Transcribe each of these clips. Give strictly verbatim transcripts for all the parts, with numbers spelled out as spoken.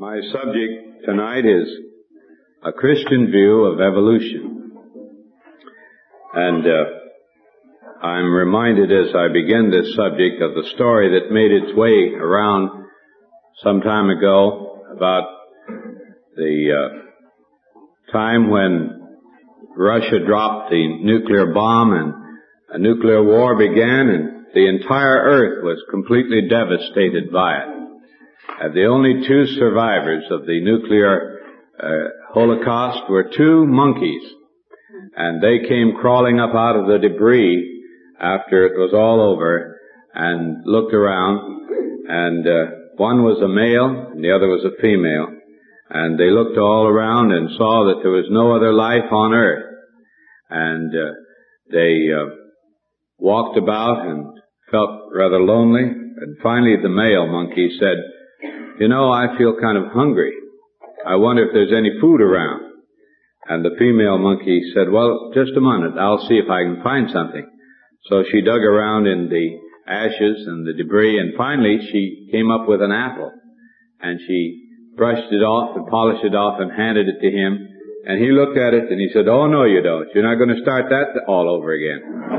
My subject tonight is a Christian view of evolution. And uh, I'm reminded as I begin this subject of the story that made its way around some time ago about the uh, time when Russia dropped the nuclear bomb and a nuclear war began, and the entire earth was completely devastated by it. Uh, the only two survivors of the nuclear uh, holocaust were two monkeys, and they came crawling up out of the debris after it was all over and looked around, and uh, one was a male and the other was a female, and they looked all around and saw that there was no other life on earth, and uh, they uh, walked about and felt rather lonely, and finally the male monkey said, "You know, I feel kind of hungry. I wonder if there's any food around." And the female monkey said, "Well, just a minute. I'll see if I can find something." So she dug around in the ashes and the debris, and finally she came up with an apple. And she brushed it off and polished it off and handed it to him. And he looked at it and he said, "Oh, no, you don't. You're not going to start that all over again."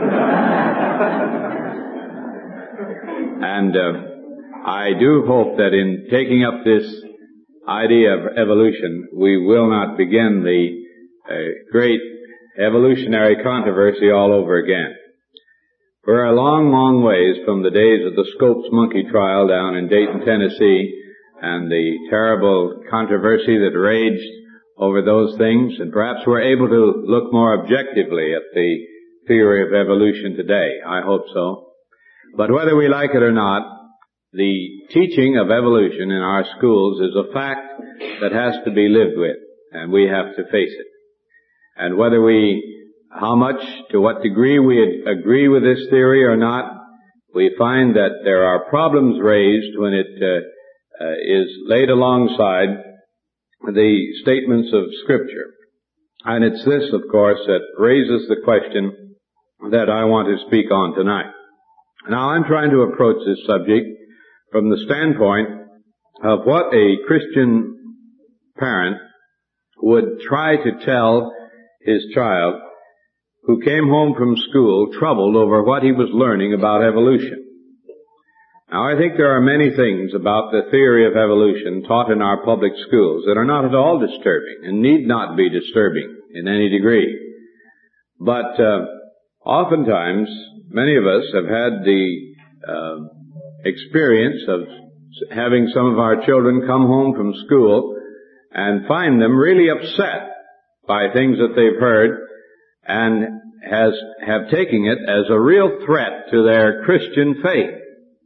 And uh, I do hope that in taking up this idea of evolution, we will not begin the uh, great evolutionary controversy all over again. We're a long, long ways from the days of the Scopes monkey trial down in Dayton, Tennessee, and the terrible controversy that raged over those things, and perhaps we're able to look more objectively at the theory of evolution today. I hope so. But whether we like it or not, the teaching of evolution in our schools is a fact that has to be lived with, and we have to face it. And whether we, how much, to what degree we agree with this theory or not, we find that there are problems raised when it uh, uh, is laid alongside the statements of Scripture. And it's this, of course, that raises the question that I want to speak on tonight. Now, I'm trying to approach this subject from the standpoint of what a Christian parent would try to tell his child who came home from school troubled over what he was learning about evolution. Now, I think there are many things about the theory of evolution taught in our public schools that are not at all disturbing and need not be disturbing in any degree. But uh, oftentimes, many of us have had the uh, experience of having some of our children come home from school and find them really upset by things that they've heard and has have taken it as a real threat to their Christian faith.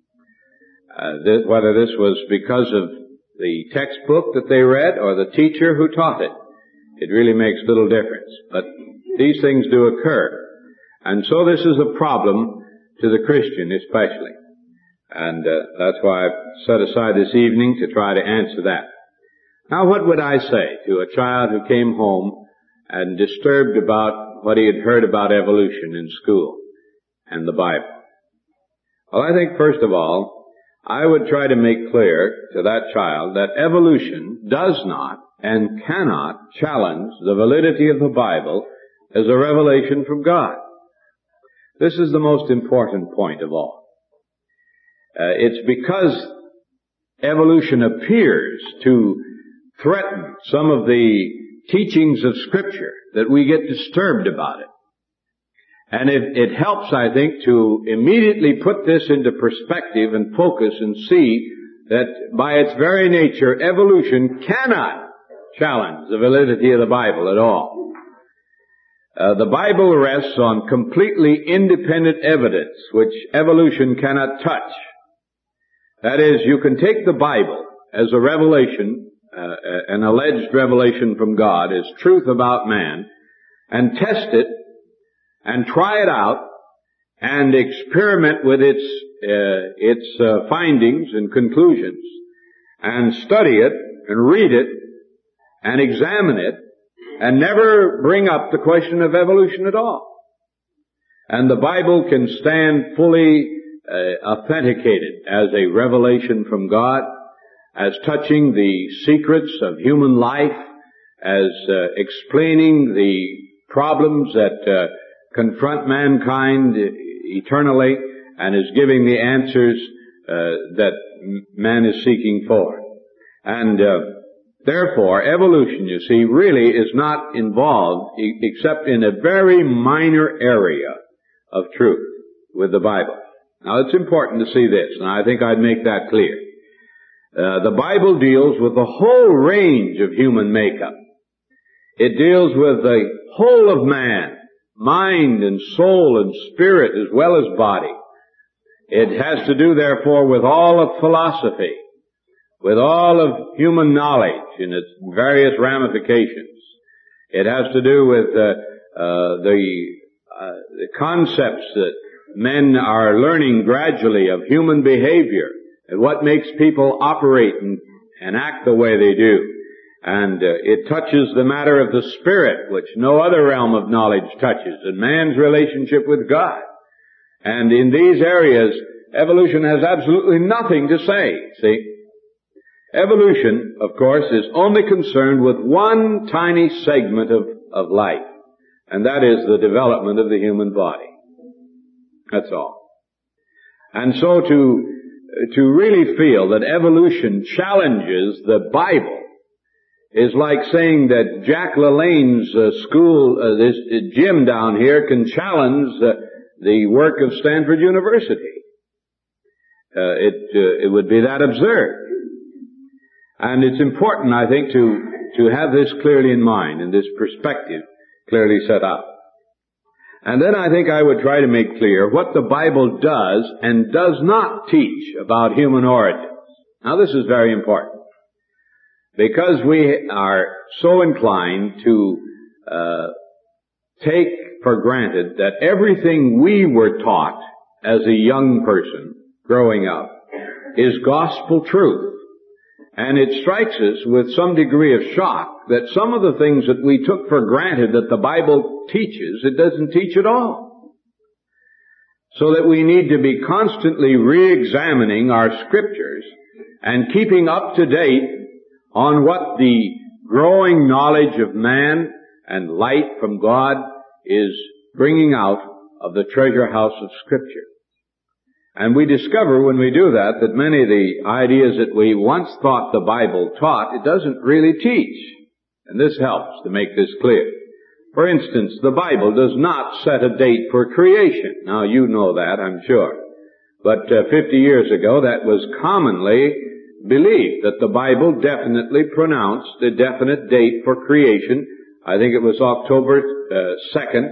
Uh, th- whether this was because of the textbook that they read or the teacher who taught it, it really makes little difference. But these things do occur. And so this is a problem to the Christian especially. And uh, that's why I've set aside this evening to try to answer that. Now, what would I say to a child who came home and disturbed about what he had heard about evolution in school and the Bible? Well, I think first of all, I would try to make clear to that child that evolution does not and cannot challenge the validity of the Bible as a revelation from God. This is the most important point of all. Uh, it's because evolution appears to threaten some of the teachings of Scripture that we get disturbed about it. And it, it helps, I think, to immediately put this into perspective and focus and see that by its very nature, evolution cannot challenge the validity of the Bible at all. Uh, the Bible rests on completely independent evidence, which evolution cannot touch. That is, you can take the Bible as a revelation, uh, an alleged revelation from God, as truth about man, and test it, and try it out, and experiment with its uh, its uh, findings and conclusions, and study it, and read it, and examine it, and never bring up the question of evolution at all. And the Bible can stand fully uh, authenticated as a revelation from God, as touching the secrets of human life, as uh, explaining the problems that uh, confront mankind eternally, and is giving the answers uh, that man is seeking for. And uh, therefore, evolution, you see, really is not involved e- except in a very minor area of truth with the Bible. Now, it's important to see this, and I think I'd make that clear. Uh, the Bible deals with the whole range of human makeup. It deals with the whole of man, mind and soul and spirit as well as body. It has to do, therefore, with all of philosophy, with all of human knowledge in its various ramifications. It has to do with uh, uh, the, uh, the concepts that men are learning gradually of human behavior and what makes people operate and, and act the way they do. And uh, it touches the matter of the spirit, which no other realm of knowledge touches, and man's relationship with God. And in these areas, evolution has absolutely nothing to say, see? Evolution, of course, is only concerned with one tiny segment of, of life, and that is the development of the human body. That's all. And so to, to really feel that evolution challenges the Bible is like saying that Jack LaLanne's uh, school, uh, this uh, gym down here, can challenge uh, the work of Stanford University. Uh, it uh, it would be that absurd. And it's important, I think, to to have this clearly in mind and this perspective clearly set up. And then I think I would try to make clear what the Bible does and does not teach about human origins. Now, this is very important, because we are so inclined to uh, take for granted that everything we were taught as a young person growing up is gospel truth. And it strikes us with some degree of shock that some of the things that we took for granted that the Bible teaches, it doesn't teach at all. So that we need to be constantly re-examining our scriptures and keeping up to date on what the growing knowledge of man and light from God is bringing out of the treasure house of Scripture. And we discover when we do that that many of the ideas that we once thought the Bible taught, it doesn't really teach. And this helps to make this clear. For instance, the Bible does not set a date for creation. Now, you know that, I'm sure. But uh, fifty years ago, that was commonly believed, that the Bible definitely pronounced a definite date for creation. I think it was October uh, second,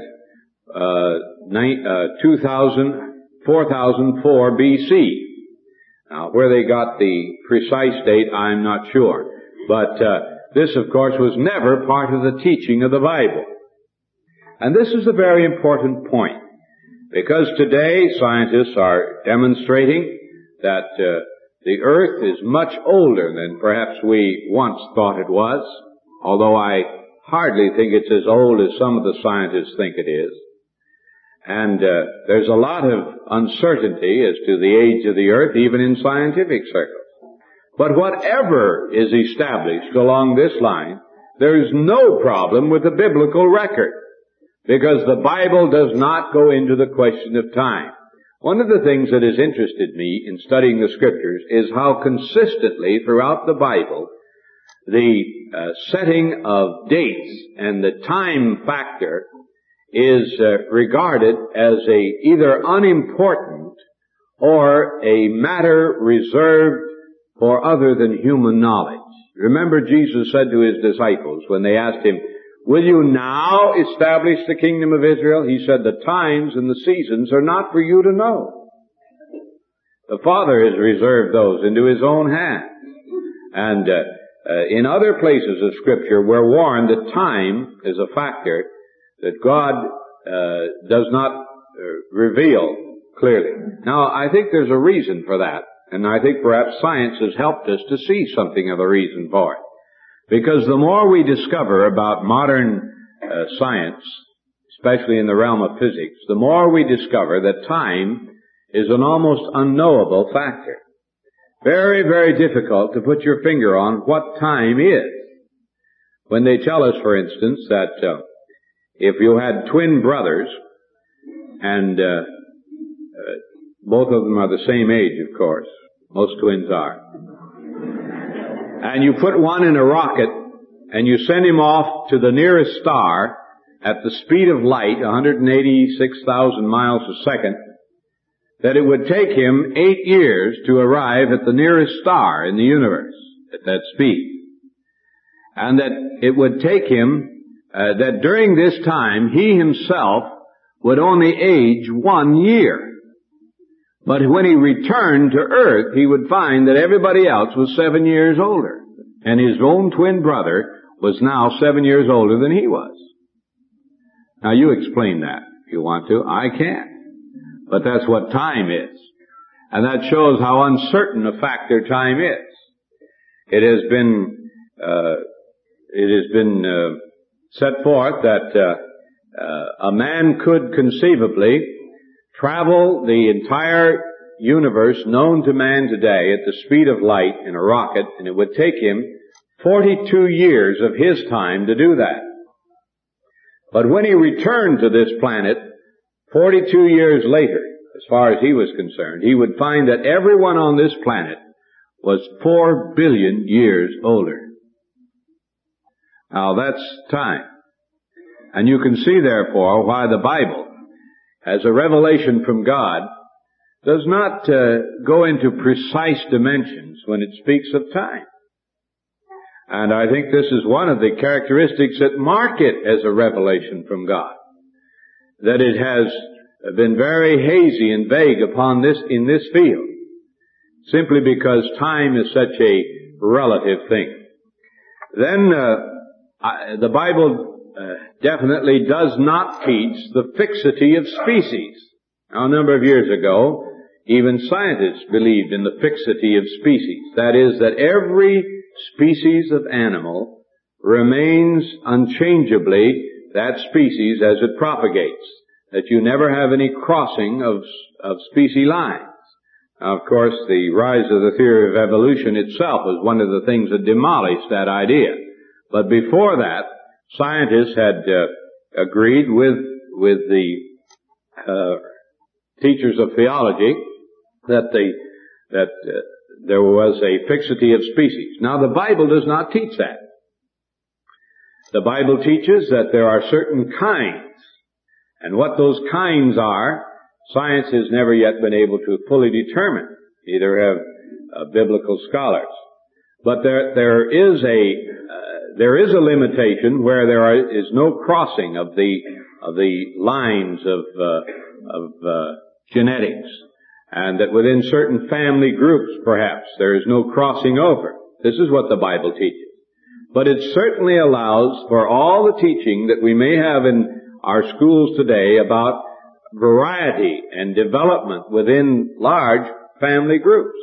uh, ni- uh, two thousand, four thousand four B C. Now, where they got the precise date, I'm not sure. But uh, this, of course, was never part of the teaching of the Bible. And this is a very important point, because today scientists are demonstrating that uh, the earth is much older than perhaps we once thought it was, although I hardly think it's as old as some of the scientists think it is. And uh, there's a lot of uncertainty as to the age of the earth, even in scientific circles. But whatever is established along this line, there is no problem with the biblical record, because the Bible does not go into the question of time. One of the things that has interested me in studying the Scriptures is how consistently throughout the Bible the uh, setting of dates and the time factor is uh, regarded as a either unimportant or a matter reserved for other than human knowledge. Remember, Jesus said to his disciples when they asked him, "Will you now establish the kingdom of Israel?" He said, "The times and the seasons are not for you to know. The Father has reserved those into his own hands." And uh, uh, in other places of Scripture, we're warned that time is a factor that God uh, does not uh, reveal clearly. Now, I think there's a reason for that, and I think perhaps science has helped us to see something of a reason for it. Because the more we discover about modern uh, science, especially in the realm of physics, the more we discover that time is an almost unknowable factor. very, very difficult to put your finger on what time is. When they tell us, for instance, that uh, if you had twin brothers, and uh, uh, both of them are the same age, of course, most twins are, and you put one in a rocket and you send him off to the nearest star at the speed of light, one hundred eighty-six thousand miles a second, that it would take him eight years to arrive at the nearest star in the universe at that speed. And that it would take him, uh, that during this time he himself would only age one year. But when he returned to Earth, he would find that everybody else was seven years older. And his own twin brother was now seven years older than he was. Now you explain that if you want to. I can't. But that's what time is. And that shows how uncertain a factor time is. It has been, uh, it has been, uh, set forth that, uh, uh, a man could conceivably travel the entire universe known to man today at the speed of light in a rocket, and it would take him forty-two years of his time to do that. But when he returned to this planet, forty-two years later, as far as he was concerned, he would find that everyone on this planet was four billion years older. Now that's time. And you can see therefore why the Bible, as a revelation from God, does not uh, go into precise dimensions when it speaks of time. And I think this is one of the characteristics that mark it as a revelation from God. That it has been very hazy and vague upon this, in this field, simply because time is such a relative thing. Then, uh, I, the Bible uh, definitely does not teach the fixity of species. Now, a number of years ago, even scientists believed in the fixity of species. That is, that every species of animal remains unchangeably that species as it propagates. That you never have any crossing of, of species lines. Now, of course, the rise of the theory of evolution itself was one of the things that demolished that idea. But before that, scientists had uh, agreed with with the uh, teachers of theology that the that uh, there was a fixity of species. Now, the Bible does not teach that. The Bible teaches that there are certain kinds. And what those kinds are, science has never yet been able to fully determine. Neither have uh, biblical scholars. But there, there is a, uh, there is a limitation where there are, is no crossing of the, of the lines of, uh, of, uh, genetics. And that within certain family groups, perhaps, there is no crossing over. This is what the Bible teaches. But it certainly allows for all the teaching that we may have in our schools today about variety and development within large family groups.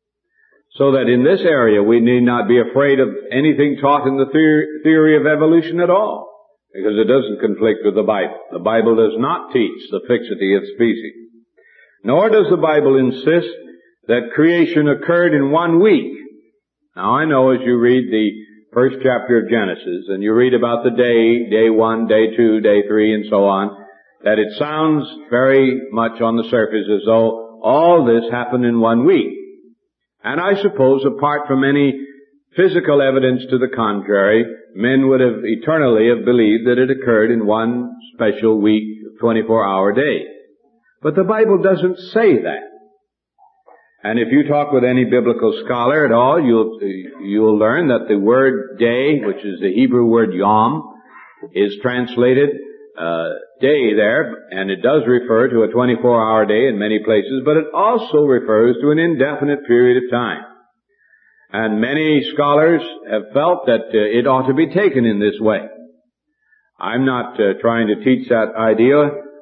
So that in this area we need not be afraid of anything taught in the theory of evolution at all, because it doesn't conflict with the Bible. The Bible does not teach the fixity of species. Nor does the Bible insist that creation occurred in one week. Now I know as you read the first chapter of Genesis, and you read about the day, day one, day two, day three, and so on, that it sounds very much on the surface as though all this happened in one week. And I suppose, apart from any physical evidence to the contrary, men would have eternally have believed that it occurred in one special week, twenty-four hour day. But the Bible doesn't say that. And if you talk with any biblical scholar at all, you'll, you'll learn that the word day, which is the Hebrew word yom, is translated, uh, day there, and it does refer to a twenty-four hour day in many places, but it also refers to an indefinite period of time. And many scholars have felt that uh, it ought to be taken in this way. I'm not uh, trying to teach that idea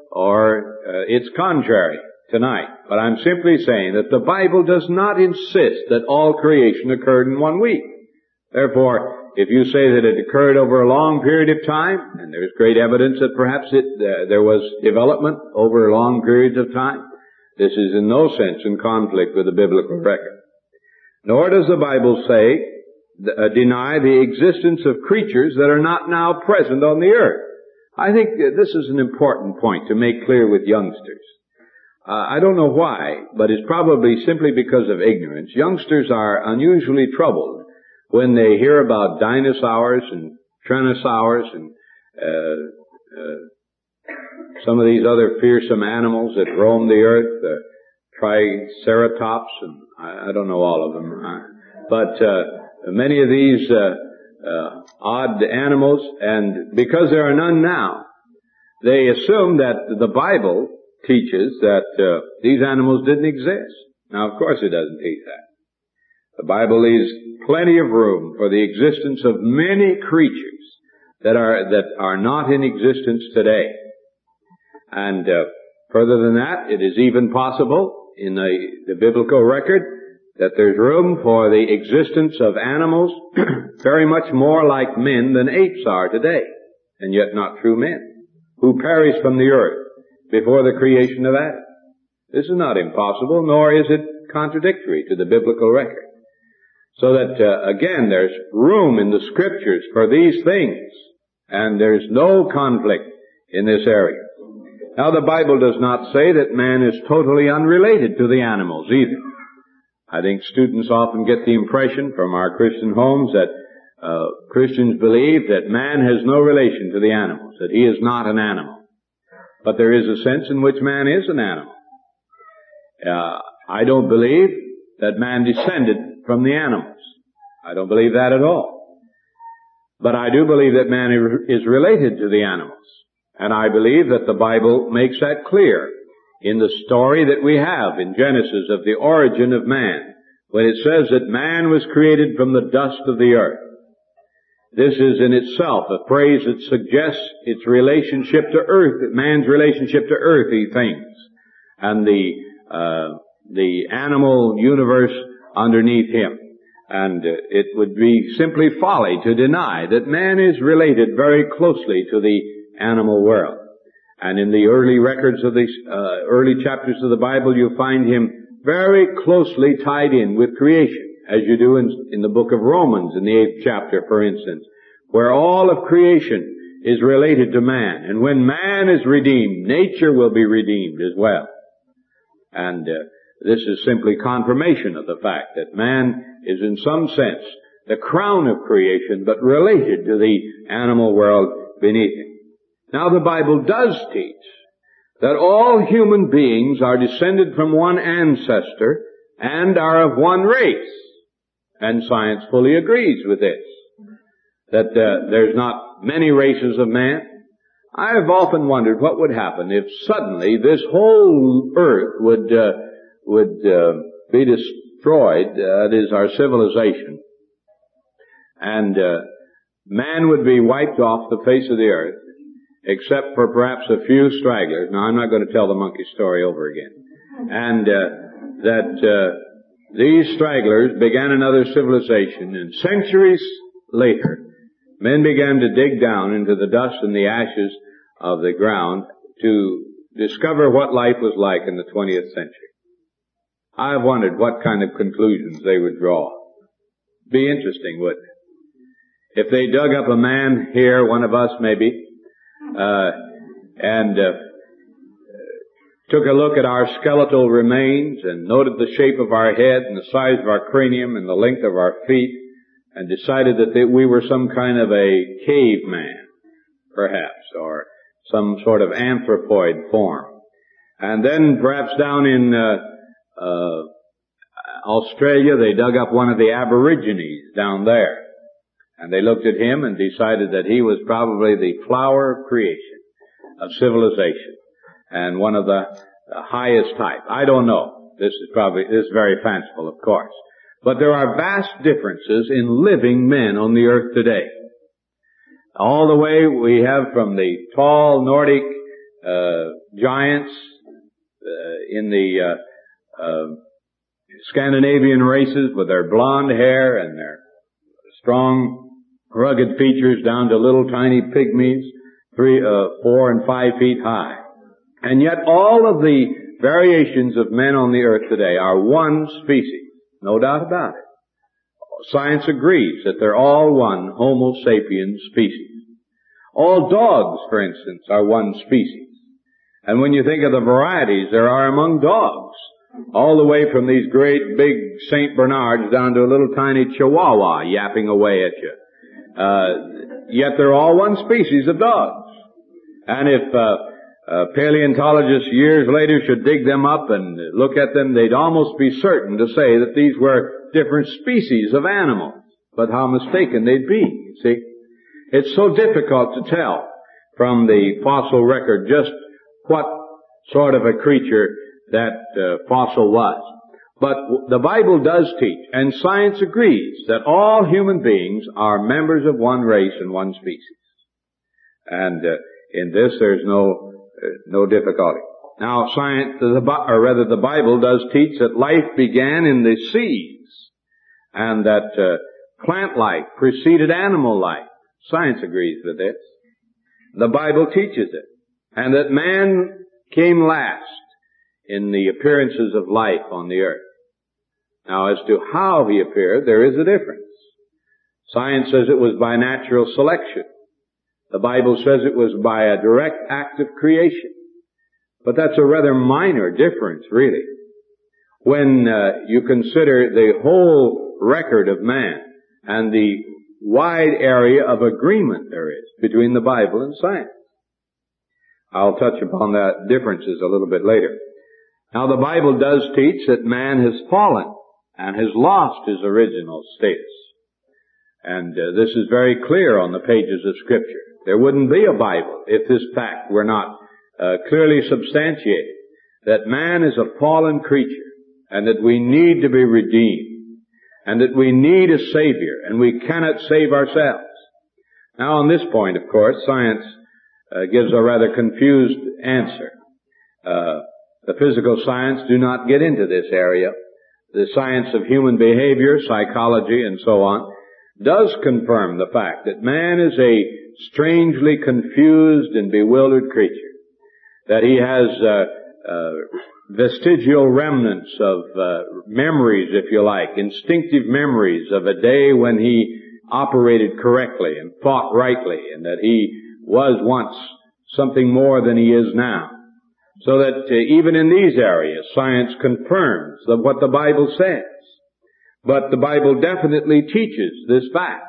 or uh, its contrary tonight, but I'm simply saying that the Bible does not insist that all creation occurred in one week. Therefore, if you say that it occurred over a long period of time, and there's great evidence that perhaps it, uh, there was development over long periods of time, this is in no sense in conflict with the biblical record. Nor does the Bible say, uh, deny the existence of creatures that are not now present on the earth. I think this is an important point to make clear with youngsters. Uh, I don't know why, but it's probably simply because of ignorance. Youngsters are unusually troubled when they hear about dinosaurs and tyrannosaurs and uh, uh, some of these other fearsome animals that roam the earth, uh, triceratops, and I, I don't know all of them. Uh, but uh, many of these uh, uh, odd animals, and because there are none now, they assume that the Bible teaches that uh, these animals didn't exist. Now, of course it doesn't teach that. The Bible leaves plenty of room for the existence of many creatures that are that are not in existence today. And uh, further than that, it is even possible in the, the biblical record that there's room for the existence of animals very much more like men than apes are today, and yet not true men, who perished from the earth before the creation of Adam. This is not impossible, nor is it contradictory to the biblical record. So that, uh, again, there's room in the Scriptures for these things, and there's no conflict in this area. Now, the Bible does not say that man is totally unrelated to the animals either. I think students often get the impression from our Christian homes that uh, Christians believe that man has no relation to the animals, that he is not an animal. But there is a sense in which man is an animal. Uh, I don't believe that man descended from the animals. I don't believe that at all. But I do believe that man is related to the animals. And I believe that the Bible makes that clear in the story that we have in Genesis of the origin of man, when it says that man was created from the dust of the earth. This is in itself a phrase that suggests its relationship to earth, man's relationship to earthly things, and the uh, the animal universe underneath him. And uh, it would be simply folly to deny that man is related very closely to the animal world. And in the early records of the uh, early chapters of the Bible, you find him very closely tied in with creation, as you do in, in the book of Romans, in the eighth chapter, for instance, where all of creation is related to man. And when man is redeemed, nature will be redeemed as well. And uh, this is simply confirmation of the fact that man is in some sense the crown of creation, but related to the animal world beneath him. Now, the Bible does teach that all human beings are descended from one ancestor and are of one race. And science fully agrees with this, that uh, there's not many races of man. I have often wondered what would happen if suddenly this whole earth would uh, would uh, be destroyed, uh, that is our civilization, and uh, man would be wiped off the face of the earth, except for perhaps a few stragglers. Now, I'm not going to tell the monkey story over again. And uh, that uh, these stragglers began another civilization, and centuries later, men began to dig down into the dust and the ashes of the ground to discover what life was like in the twentieth century. I've wondered what kind of conclusions they would draw. Be interesting, wouldn't it? If they dug up a man here, one of us maybe, Uh, and uh, took a look at our skeletal remains and noted the shape of our head and the size of our cranium and the length of our feet, and decided that they, we were some kind of a caveman, perhaps, or some sort of anthropoid form. And then perhaps down in uh, uh, Australia, they dug up one of the Aborigines down there. And they looked at him and decided that he was probably the flower of creation, of civilization, and one of the, the highest type. I don't know. This is probably, this is very fanciful, of course. But there are vast differences in living men on the earth today. All the way we have from the tall Nordic uh, giants uh, in the uh, uh, Scandinavian races with their blonde hair and their strong, rugged features, down to little tiny pygmies, three, uh, four and five feet high. And yet all of the variations of men on the earth today are one species. No doubt about it. Science agrees that they're all one Homo sapiens species. All dogs, for instance, are one species. And when you think of the varieties there are among dogs, all the way from these great big Saint Bernards down to a little tiny Chihuahua yapping away at you. Uh, yet they're all one species of dogs. And if uh, uh, paleontologists years later should dig them up and look at them, they'd almost be certain to say that these were different species of animals. But how mistaken they'd be, you see. It's so difficult to tell from the fossil record just what sort of a creature that uh, fossil was. But the Bible does teach, and science agrees, that all human beings are members of one race and one species. And uh, in this there's no uh, no difficulty. Now, science, the, or rather the Bible does teach that life began in the seas, and that uh, plant life preceded animal life. Science agrees with this. The Bible teaches it. And that man came last in the appearances of life on the earth. Now, as to how he appeared, there is a difference. Science says it was by natural selection. The Bible says it was by a direct act of creation. But that's a rather minor difference, really. When uh, you consider the whole record of man and the wide area of agreement there is between the Bible and science. I'll touch upon that differences a little bit later. Now, the Bible does teach that man has fallen and has lost his original status. And uh, this is very clear on the pages of Scripture. There wouldn't be a Bible if this fact were not uh, clearly substantiated, that man is a fallen creature and that we need to be redeemed and that we need a Savior and we cannot save ourselves. Now, on this point, of course, science uh, gives a rather confused answer. Uh, the physical science do not get into this area. The science of human behavior, psychology, and so on, does confirm the fact that man is a strangely confused and bewildered creature, that he has uh, uh, vestigial remnants of uh, memories, if you like, instinctive memories of a day when he operated correctly and thought rightly, and that he was once something more than he is now. So that uh, even in these areas, science confirms that what the Bible says. But the Bible definitely teaches this fact.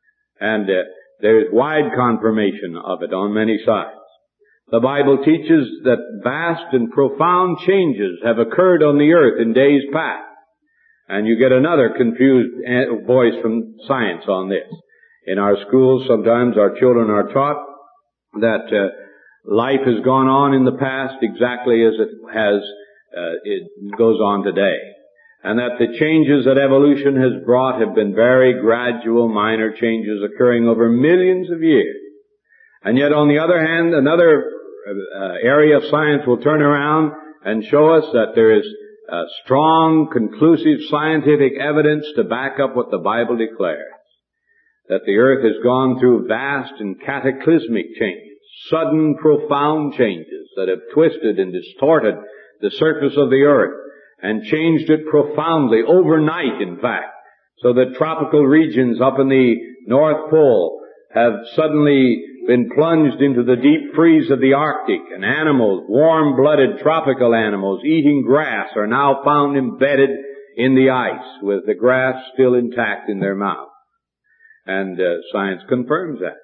And uh, there is wide confirmation of it on many sides. The Bible teaches that vast and profound changes have occurred on the earth in days past. And you get another confused voice from science on this. In our schools, sometimes our children are taught that uh, life has gone on in the past exactly as it has, uh, it goes on today. And that the changes that evolution has brought have been very gradual, minor changes occurring over millions of years. And yet, on the other hand, another uh, area of science will turn around and show us that there is uh, strong, conclusive scientific evidence to back up what the Bible declares. That the earth has gone through vast and cataclysmic changes, sudden, profound changes that have twisted and distorted the surface of the earth and changed it profoundly, overnight in fact, so that tropical regions up in the North Pole have suddenly been plunged into the deep freeze of the Arctic, and animals, warm-blooded tropical animals eating grass, are now found embedded in the ice with the grass still intact in their mouth. And uh, science confirms that.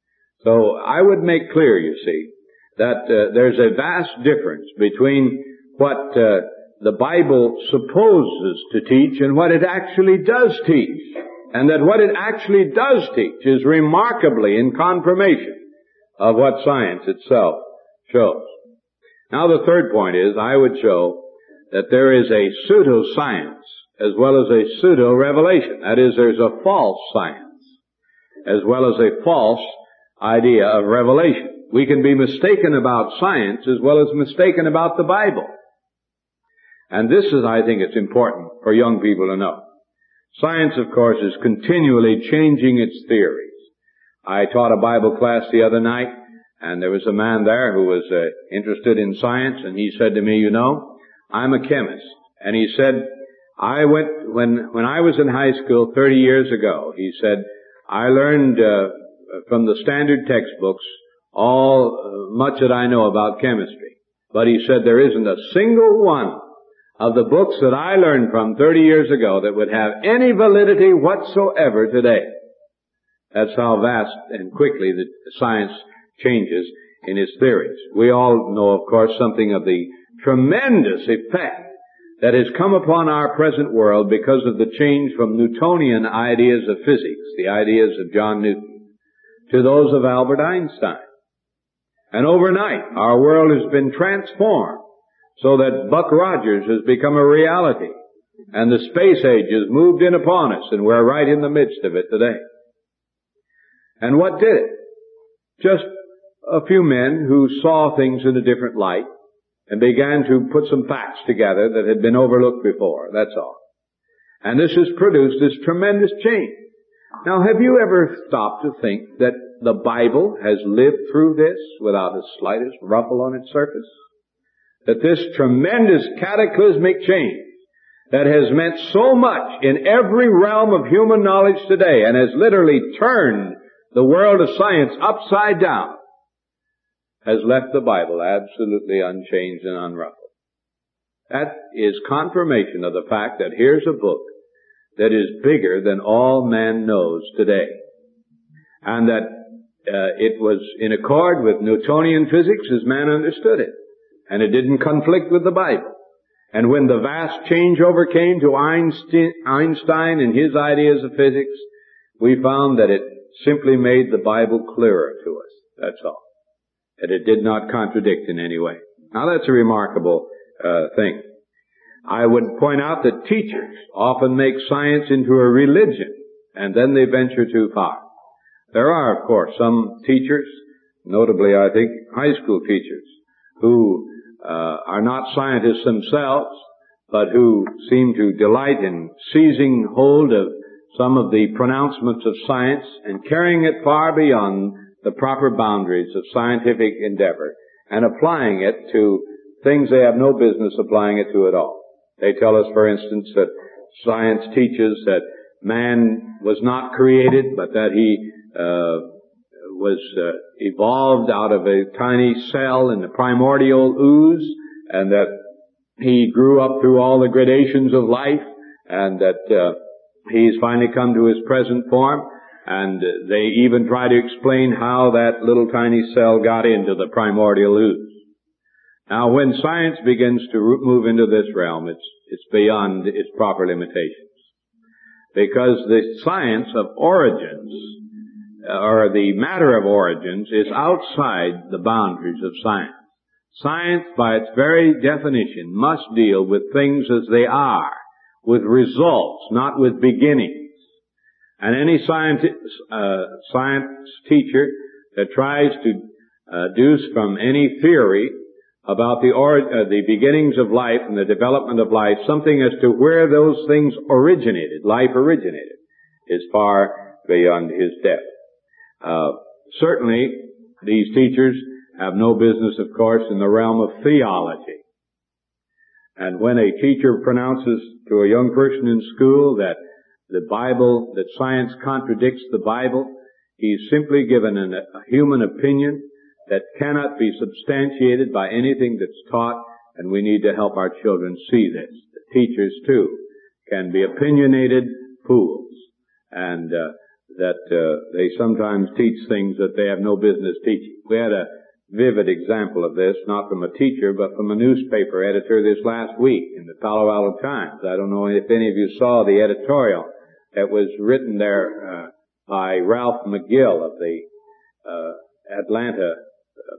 So I would make clear, you see, that uh, there's a vast difference between what uh, the Bible supposes to teach and what it actually does teach. And that what it actually does teach is remarkably in confirmation of what science itself shows. Now the third point is, I would show that there is a pseudo-science as well as a pseudo-revelation. That is, there's a false science as well as a false idea of revelation. We can be mistaken about science as well as mistaken about the Bible. And this is, I think, it's important for young people to know. Science, of course, is continually changing its theories. I taught a Bible class the other night, and there was a man there who was uh, interested in science, and he said to me, you know, I'm a chemist. And he said, I went, when, when I was in high school thirty years ago, he said, I learned, uh, from the standard textbooks all, uh, much that I know about chemistry. But he said there isn't a single one of the books that I learned from thirty years ago that would have any validity whatsoever today. That's how vast and quickly the science changes in its theories. We all know, of course, something of the tremendous effect that has come upon our present world because of the change from Newtonian ideas of physics, the ideas of John Newton, to those of Albert Einstein. And overnight, our world has been transformed so that Buck Rogers has become a reality. And the space age has moved in upon us, and we're right in the midst of it today. And what did it? Just a few men who saw things in a different light and began to put some facts together that had been overlooked before. That's all. And this has produced this tremendous change. Now, have you ever stopped to think that the Bible has lived through this without the slightest ruffle on its surface? That this tremendous cataclysmic change that has meant so much in every realm of human knowledge today and has literally turned the world of science upside down has left the Bible absolutely unchanged and unruffled. That is confirmation of the fact that here's a book that is bigger than all man knows today. And that uh, it was in accord with Newtonian physics as man understood it. And it didn't conflict with the Bible. And when the vast changeover came to Einstein and his ideas of physics, we found that it simply made the Bible clearer to us. That's all. That it did not contradict in any way. Now that's a remarkable uh, thing. I would point out that teachers often make science into a religion, and then they venture too far. There are, of course, some teachers, notably I think high school teachers, who uh, are not scientists themselves, but who seem to delight in seizing hold of some of the pronouncements of science and carrying it far beyond the proper boundaries of scientific endeavor and applying it to things they have no business applying it to at all. They tell us, for instance, that science teaches that man was not created, but that he uh, was uh, evolved out of a tiny cell in the primordial ooze, and that he grew up through all the gradations of life, and that uh, he's finally come to his present form. And they even try to explain how that little tiny cell got into the primordial ooze. Now, when science begins to move into this realm, it's, it's beyond its proper limitations. Because the science of origins, or the matter of origins, is outside the boundaries of science. Science, by its very definition, must deal with things as they are, with results, not with beginnings. And any science, uh, science teacher that tries to uh, deduce from any theory about the or, uh, the beginnings of life and the development of life something as to where those things originated, life originated, is far beyond his depth. Uh, certainly, these teachers have no business, of course, in the realm of theology. And when a teacher pronounces to a young person in school that the Bible, that science contradicts the Bible, he's simply given an, a human opinion that cannot be substantiated by anything that's taught, and we need to help our children see this. The teachers, too, can be opinionated fools, and uh, that uh, they sometimes teach things that they have no business teaching. We had a vivid example of this, not from a teacher, but from a newspaper editor this last week in the Palo Alto Times. I don't know if any of you saw the editorial that was written there uh, by Ralph McGill of the uh, Atlanta, uh,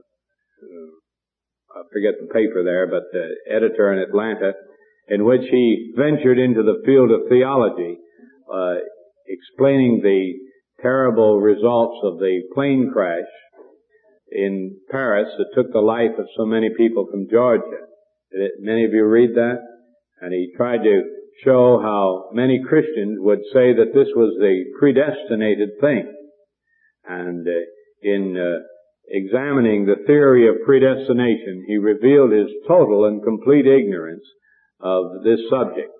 I forget the paper there, but the editor in Atlanta, in which he ventured into the field of theology, uh, explaining the terrible results of the plane crash in Paris that took the life of so many people from Georgia. Did many of you read that? And he tried to show how many Christians would say that this was the predestinated thing. And uh, in uh, examining the theory of predestination, he revealed his total and complete ignorance of this subject.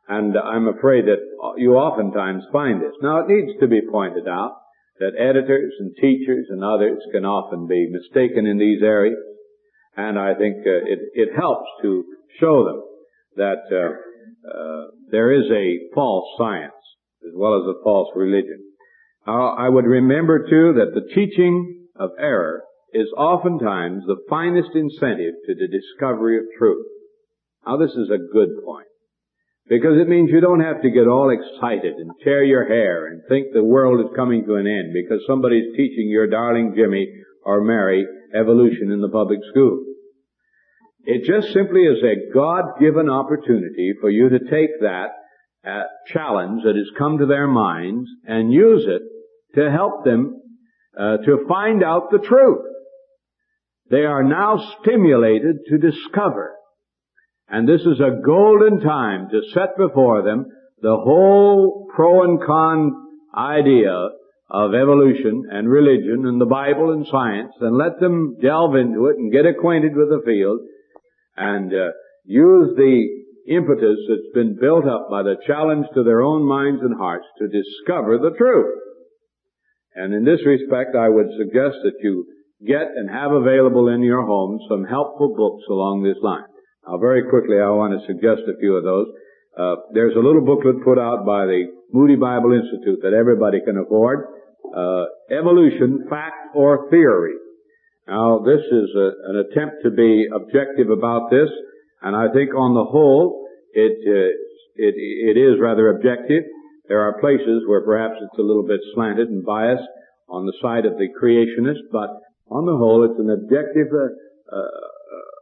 And I'm afraid that you oftentimes find this. Now, it needs to be pointed out that editors and teachers and others can often be mistaken in these areas. And I think uh, it, it helps to show them that uh, uh, there is a false science as well as a false religion. Uh, I would remember, too, that the teaching of error is oftentimes the finest incentive to the discovery of truth. Now, this is a good point, because it means you don't have to get all excited and tear your hair and think the world is coming to an end because somebody's teaching your darling Jimmy or Mary evolution in the public school. It just simply is a God-given opportunity for you to take that uh, challenge that has come to their minds and use it to help them uh, to find out the truth. They are now stimulated to discover. And this is a golden time to set before them the whole pro and con idea of evolution and religion and the Bible and science, and let them delve into it and get acquainted with the field and uh, use the impetus that's been built up by the challenge to their own minds and hearts to discover the truth. And in this respect, I would suggest that you get and have available in your home some helpful books along this line. Now, very quickly, I want to suggest a few of those. Uh, there's a little booklet put out by the Moody Bible Institute that everybody can afford. Uh, Evolution, Fact or Theory. Now, this is a, an attempt to be objective about this, and I think on the whole, it, uh, it, it is rather objective. There are places where perhaps it's a little bit slanted and biased on the side of the creationist, but on the whole, it's an objective uh, uh,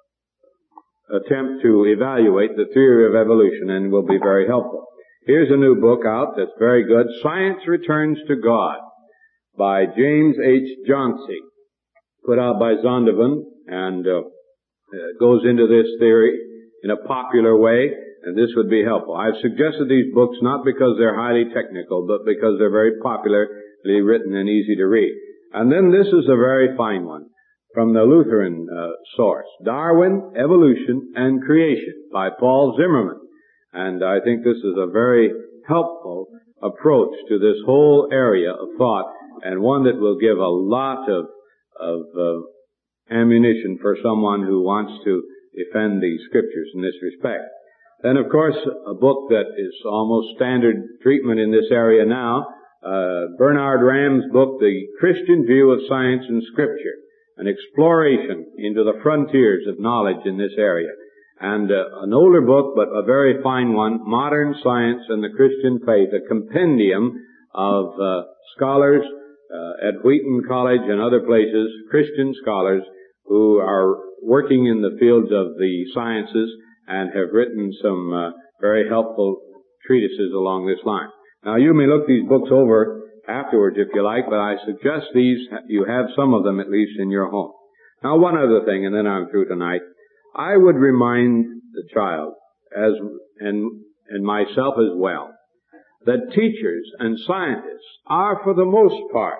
attempt to evaluate the theory of evolution and will be very helpful. Here's a new book out that's very good, Science Returns to God, by James H. Jauncey, put out by Zondervan, and uh, goes into this theory in a popular way, and this would be helpful. I've suggested these books not because they're highly technical, but because they're very popularly written and easy to read. And then this is a very fine one from the Lutheran uh, source, Darwin, Evolution, and Creation by Paul Zimmerman. And I think this is a very helpful approach to this whole area of thought, and one that will give a lot of, of uh, ammunition for someone who wants to defend the Scriptures in this respect. Then, of course, a book that is almost standard treatment in this area now, uh, Bernard Ram's book, The Christian View of Science and Scripture, an exploration into the frontiers of knowledge in this area. And uh, an older book, but a very fine one, Modern Science and the Christian Faith, a compendium of uh, scholars uh, at Wheaton College and other places, Christian scholars who are working in the fields of the sciences and have written some uh, very helpful treatises along this line. Now, you may look these books over afterwards if you like, but I suggest these, you have some of them at least in your home. Now, one other thing, and then I'm through tonight. I would remind the child, as and, and myself as well, that teachers and scientists are, for the most part,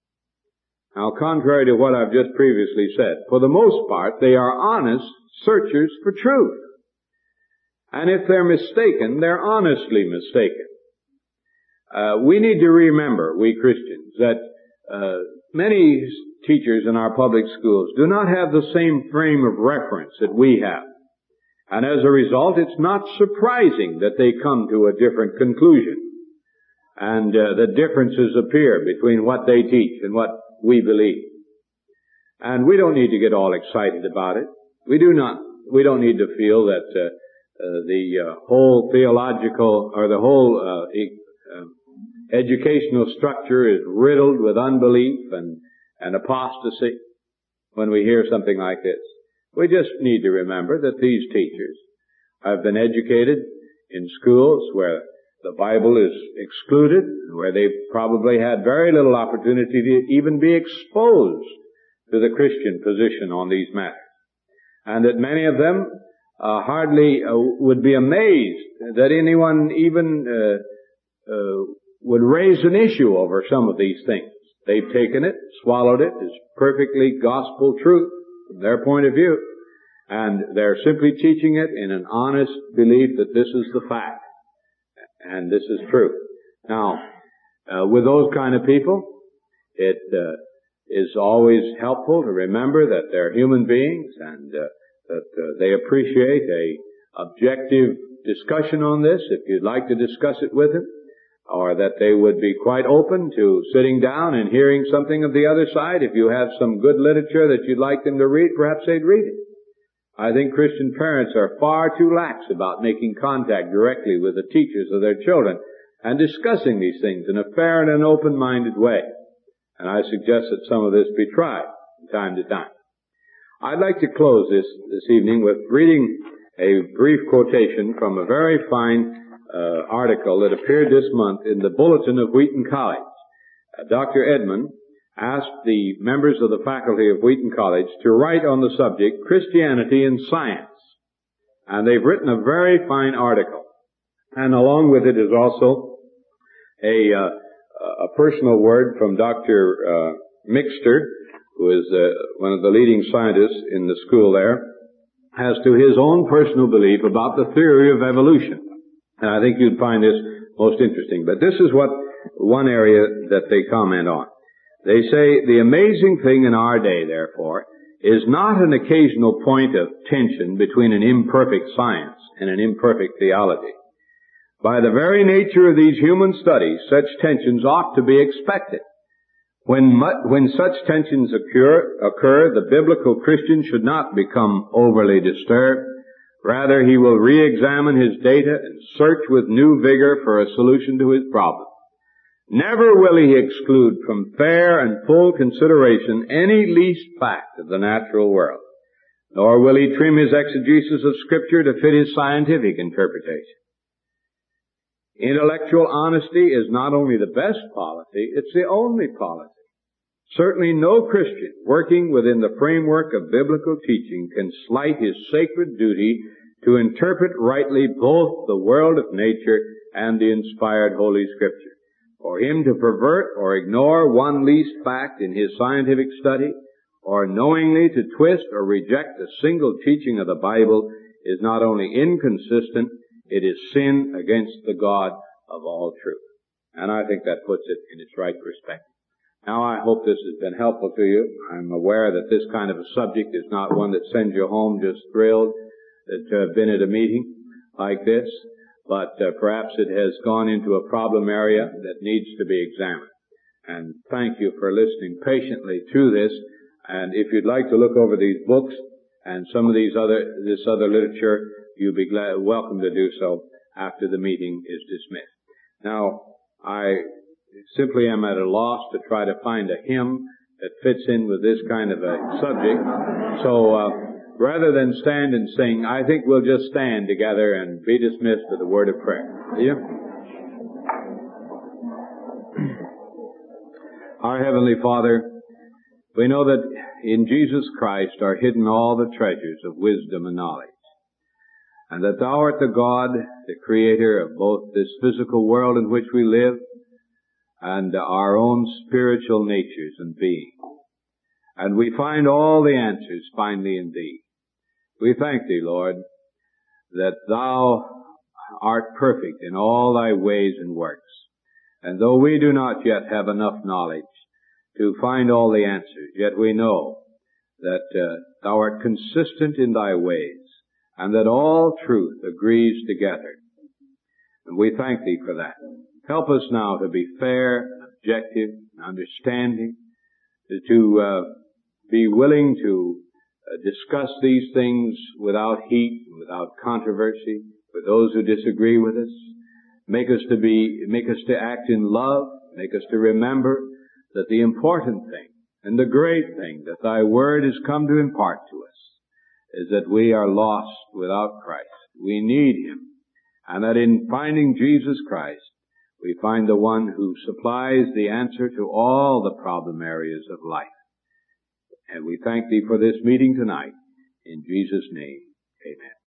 now contrary to what I've just previously said, for the most part, they are honest searchers for truth. And if they're mistaken, they're honestly mistaken. Uh, we need to remember, we Christians, that uh, many teachers in our public schools do not have the same frame of reference that we have. And as a result, it's not surprising that they come to a different conclusion. And uh, that differences appear between what they teach and what we believe. And we don't need to get all excited about it. We do not, we don't need to feel that uh, uh, the uh, whole theological or the whole uh, e- uh, educational structure is riddled with unbelief and, and apostasy when we hear something like this. We just need to remember that these teachers have been educated in schools where the Bible is excluded, where they've probably had very little opportunity to even be exposed to the Christian position on these matters. And that many of them uh, hardly uh, would be amazed that anyone even uh, uh, would raise an issue over some of these things. They've taken it, swallowed it as perfectly gospel truth from their point of view, and they're simply teaching it in an honest belief that this is the fact. And this is true. Now, uh, with those kind of people, it uh, is always helpful to remember that they're human beings and uh, that uh, they appreciate a objective discussion on this if you'd like to discuss it with them, or that they would be quite open to sitting down and hearing something of the other side. If you have some good literature that you'd like them to read, perhaps they'd read it. I think Christian parents are far too lax about making contact directly with the teachers of their children and discussing these things in a fair and an open-minded way. And I suggest that some of this be tried from time to time. I'd like to close this this evening with reading a brief quotation from a very fine uh, article that appeared this month in the Bulletin of Wheaton College. Uh, Doctor Edmond asked the members of the faculty of Wheaton College to write on the subject Christianity and Science. And they've written a very fine article. And along with it is also a, uh, a personal word from Doctor Uh, Mixter, who is uh, one of the leading scientists in the school there, as to his own personal belief about the theory of evolution. And I think you'd find this most interesting. But this is what one area that they comment on. They say, the amazing thing in our day, therefore, is not an occasional point of tension between an imperfect science and an imperfect theology. By the very nature of these human studies, such tensions ought to be expected. When, mu- when such tensions occur, occur, the biblical Christian should not become overly disturbed. Rather, he will re-examine his data and search with new vigor for a solution to his problem. Never will he exclude from fair and full consideration any least fact of the natural world, nor will he trim his exegesis of Scripture to fit his scientific interpretation. Intellectual honesty is not only the best policy, it's the only policy. Certainly no Christian working within the framework of biblical teaching can slight his sacred duty to interpret rightly both the world of nature and the inspired Holy Scripture. For him to pervert or ignore one least fact in his scientific study, or knowingly to twist or reject a single teaching of the Bible, is not only inconsistent, it is sin against the God of all truth. And I think that puts it in its right perspective. Now, I hope this has been helpful to you. I'm aware that this kind of a subject is not one that sends you home just thrilled to have been at a meeting like this, but uh, perhaps it has gone into a problem area that needs to be examined. And thank you for listening patiently to this. And if you'd like to look over these books and some of these other this other literature, you'll be glad, welcome to do so after the meeting is dismissed. Now, I simply am at a loss to try to find a hymn that fits in with this kind of a subject. So, uh, rather than stand and sing, I think we'll just stand together and be dismissed with a word of prayer. Will you? Our Heavenly Father, we know that in Jesus Christ are hidden all the treasures of wisdom and knowledge, and that Thou art the God, the Creator of both this physical world in which we live and our own spiritual natures and being. And we find all the answers finally in Thee. We thank Thee, Lord, that Thou art perfect in all Thy ways and works. And though we do not yet have enough knowledge to find all the answers, yet we know that uh, Thou art consistent in Thy ways, and that all truth agrees together. And we thank Thee for that. Help us now to be fair, objective, understanding, to uh, be willing to uh, discuss these things without heat, without controversy, with those who disagree with us. Make us to be, make us to act in love. Make us to remember that the important thing and the great thing that Thy Word has come to impart to us is that we are lost without Christ. We need Him. And that in finding Jesus Christ, we find the one who supplies the answer to all the problem areas of life. And we thank Thee for this meeting tonight. In Jesus' name, amen.